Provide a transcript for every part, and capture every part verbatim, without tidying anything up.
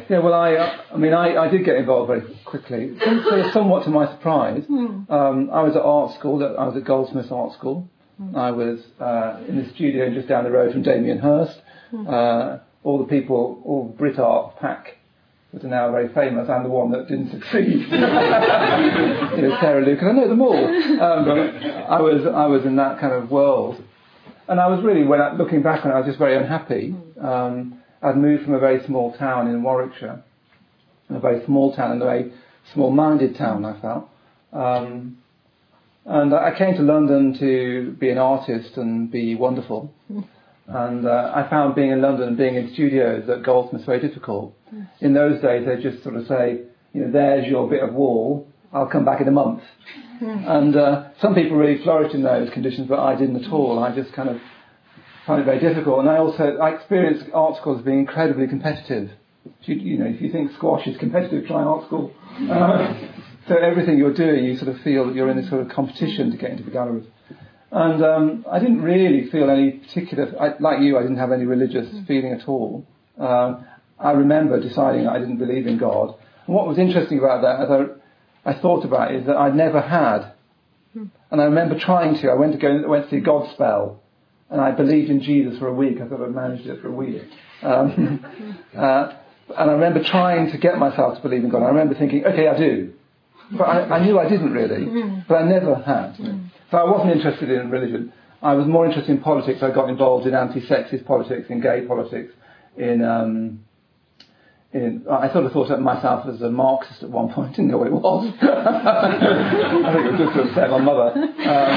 Yeah, well, I, uh, I mean, I, I did get involved very quickly. Some, sort of somewhat to my surprise. Mm. Um, I was at art school. I was at Goldsmiths Art School. Mm. I was uh, in the studio just down the road from Damien Hirst. Mm. Uh, all the people, all Brit Art pack that are now very famous. I'm the one that didn't succeed. you know, Sarah Luke, and I know them all. Um, but I was, I was in that kind of world, and I was really, when I, looking back on it, I was just very unhappy. Um, I'd moved from a very small town in Warwickshire, a very small town and a very small-minded town, I felt. Um, and I came to London to be an artist and be wonderful. And uh, I found being in London and being in studios at Goldsmiths very difficult. In those days, they'd just sort of say, you know, there's your bit of wall, I'll come back in a month. And uh, some people really flourished in those conditions, but I didn't at all. I just kind of found it very difficult, and I also I experienced art school as being incredibly competitive. You, you know, if you think squash is competitive, try art school. Uh, so everything you're doing, you sort of feel that you're in this sort of competition to get into the galleries. And um, I didn't really feel any particular, I, like you, I didn't have any religious feeling at all. Um, I remember deciding that I didn't believe in God. And what was interesting about that, as I, I thought about it, is that I never had. And I remember trying to. I went to go, went to see Godspell. And I believed in Jesus for a week. I thought I'd managed it for a week. Um, uh, and I remember trying to get myself to believe in God. I remember thinking, okay, I do. But I, I knew I didn't really. But I never had. So I wasn't interested in religion. I was more interested in politics. I got involved in anti-sexist politics, in gay politics, in... Um, In, I sort of thought of myself as a Marxist at one point. Didn't know what it was. I think it was just to upset my mother, um,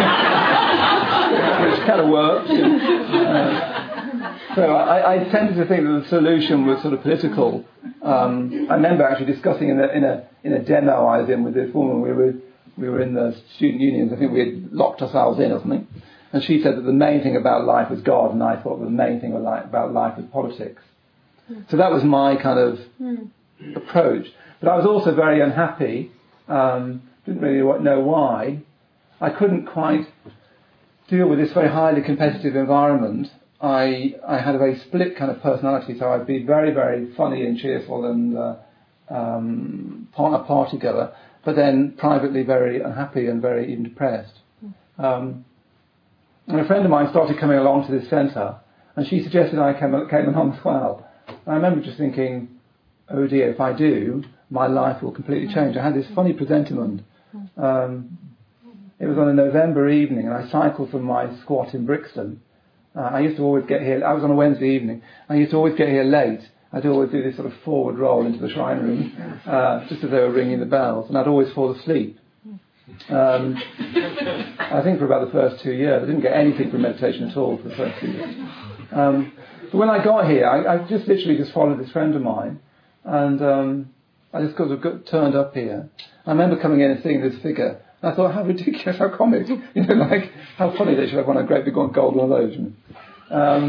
which kind of worked. Uh, so I, I tended to think that the solution was sort of political. Um, I remember actually discussing in a, in a in a demo I was in with this woman. We were we were in the student unions. I think we had locked ourselves in or something. And she said that the main thing about life was God, and I thought the main thing about life was politics. So that was my kind of mm. approach. But I was also very unhappy. Um, didn't really know why. I couldn't quite deal with this very highly competitive environment. I I had a very split kind of personality, so I'd be very, very funny and cheerful and uh, um, a party goer, but then privately very unhappy and very even depressed. Um, and a friend of mine started coming along to this centre, and she suggested I came, came along as well. I remember just thinking, oh dear, if I do, my life will completely change. I had this funny presentiment. Um, it was on a November evening, and I cycled from my squat in Brixton. Uh, I used to always get here, I was on a Wednesday evening, I used to always get here late. I'd always do this sort of forward roll into the shrine room, uh, just as they were ringing the bells, and I'd always fall asleep. Um, I think for about the first two years. I didn't get anything from meditation at all for the first two years. Um, But when I got here, I, I just literally just followed this friend of mine, and um, I just got, got turned up here. I remember coming in and seeing this figure, and I thought, how ridiculous, how comic, you know, like how funny they should have one of great big gold one of those. Um,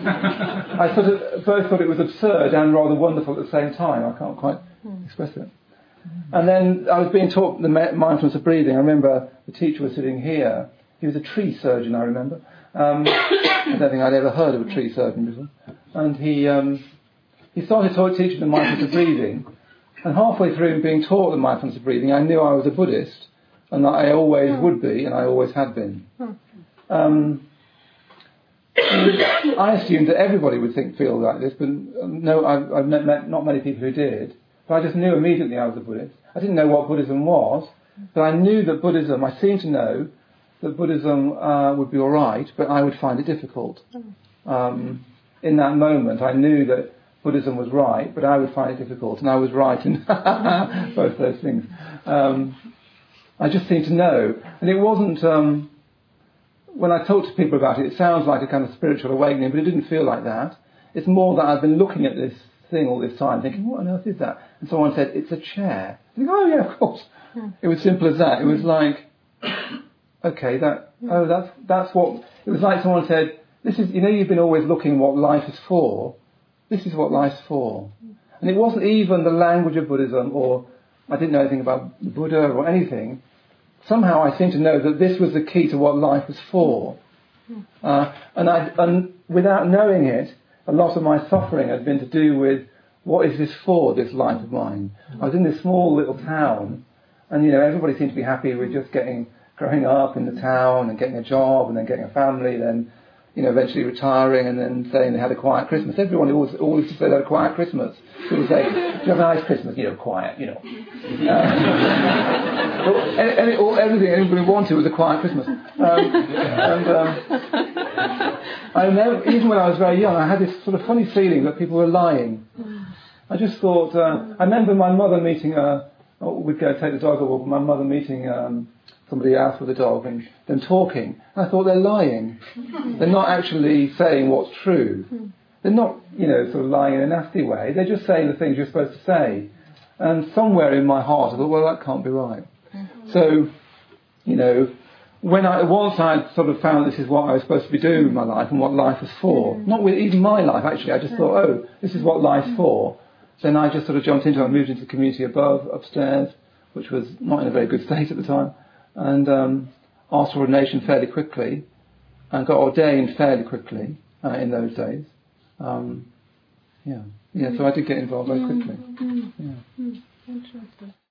I sort of both thought it was absurd and rather wonderful at the same time. I can't quite express it. And then I was being taught the mindfulness of breathing. I remember the teacher was sitting here. He was a tree surgeon, I remember. Um, I don't think I'd ever heard of a tree surgeon before. And he um, he started taught, teaching the mindfulness of breathing. And halfway through being taught the mindfulness of breathing, I knew I was a Buddhist, and that I always would be, and I always had been. Um, I assumed that everybody would think feel like this, but no, I've, I've met not many people who did. But I just knew immediately I was a Buddhist. I didn't know what Buddhism was, but I knew that Buddhism, I seemed to know that Buddhism uh, would be all right, but I would find it difficult. Um, in that moment, I knew that Buddhism was right, but I would find it difficult, and I was right in both those things. Um, I just seemed to know. And it wasn't... Um, when I talk to people about it, it sounds like a kind of spiritual awakening, but it didn't feel like that. It's more that I've been looking at this thing all this time, thinking, what on earth is that? And someone said, it's a chair. I think, oh yeah, of course. It was simple as that. It was like... Okay, that oh, that's that's what it was like. Someone said, "This is, you know, you've been always looking what life is for. This is what life's for." And it wasn't even the language of Buddhism, or I didn't know anything about the Buddha or anything. Somehow, I seemed to know that this was the key to what life was for. Uh, and I, and without knowing it, a lot of my suffering had been to do with what is this for, this life of mine? I was in this small little town, and, you know, everybody seemed to be happy with just getting, growing up in the town and getting a job and then getting a family, then, you know, eventually retiring and then saying they had a quiet Christmas. Everyone always, always used to say they had a quiet Christmas. People say, do you have a nice Christmas? You know, quiet, you know. Uh, and, and it, all, everything anybody wanted was a quiet Christmas. Um, and um, I remember, even when I was very young, I had this sort of funny feeling that people were lying. I just thought, uh, I remember my mother meeting, a, oh, we'd go take the dog a walk, my mother meeting um, somebody else with a dog and them talking. And I thought, they're lying. They're not actually saying what's true. They're not, you know, sort of lying in a nasty way. They're just saying the things you're supposed to say. And somewhere in my heart, I thought, well, that can't be right. Mm-hmm. So, you know, when I once I sort of found this is what I was supposed to be doing with my life and what life was for, mm-hmm. not with even my life, actually, I just mm-hmm. thought, oh, this is what life's mm-hmm. for. Then I just sort of jumped into it. I moved into the community above, upstairs, which was not in a very good state at the time, and um, asked for ordination fairly quickly, and got ordained fairly quickly uh, in those days. Um, yeah, yeah. So I did get involved very quickly. Yeah. Interesting.